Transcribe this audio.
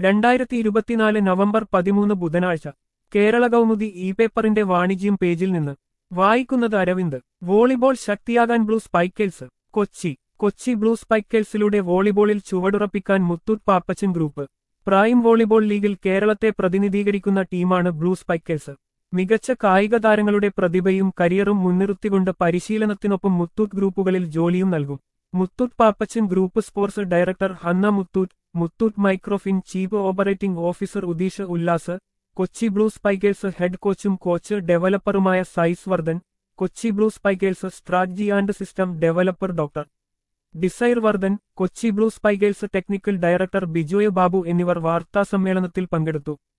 2024 November 13 ബുധനാഴ്ച Kerala Kaumudi E പേപ്പറിന്റെ വാണിജ്യം പേജിൽ നിന്ന് വായിക്കുന്നത് അരവിന്ദ്. വോളിബോൾ ശക്തിയാകാൻ ബ്ലൂ സ്പൈക്കേഴ്സ്. കൊച്ചി ബ്ലൂ സ്പൈക്കേഴ്സിലൂടെ വോളിബോളിൽ ചുവടുറപ്പിക്കാൻ Muthoot Pappachan group. Prime Volleyball ലീഗിൽ കേരളത്തെ പ്രതിനിധീകരിക്കുന്ന ടീമാണ് ബ്ലൂ സ്പൈക്കേഴ്സ്. മികച്ച കായിക താരങ്ങളുടെ പ്രതിഭയും കരിയറും മുൻനിർത്തിക്കൊണ്ട് പരിശീലനത്തിനൊപ്പം മുത്തൂറ്റ് ഗ്രൂപ്പുകളിൽ ജോലിയും നൽകും. Muthoot Pappachan group sports director Hanna Muthoot Microfin chief operating officer Udeesh Ullas, Kochi Blue Spikers head കോച്ചും കോച്ച് ഡെവലപ്പറുമായ സൈസ് Vardhan, Kochi Blue Spikers strategy and system developer doctor ഡിസൈർ Vardhan, Kochi Blue Spikers technical director Bijoy Babu എന്നിവർ വാർത്താസമ്മേളനത്തിൽ പങ്കെടുത്തു.